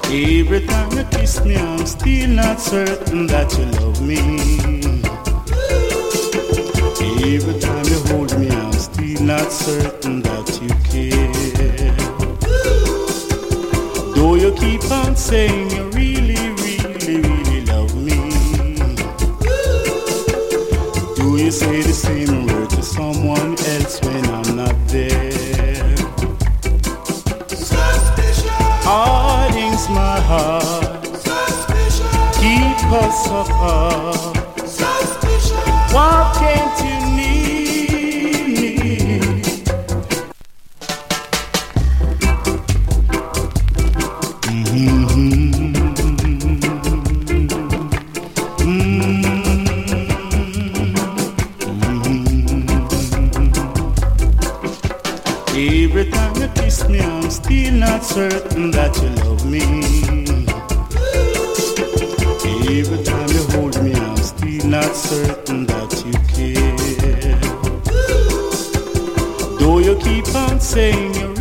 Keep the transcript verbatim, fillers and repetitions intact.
Every time you kiss me, I'm still not certain that you love me. Every time you hold me, I'm still not certain that you care. Though you keep on saying you really, really, really love me, do you say the same word to someone else when I'm not there? Hardings my heart, suspicious. Keep us apart, suspicious. Why can't you need me? Mm-hmm. Mm-hmm. Every time you kiss me, I'm still not certain that you love me. Every time you hold me, I'm still not certain that you care. Though you keep on saying you're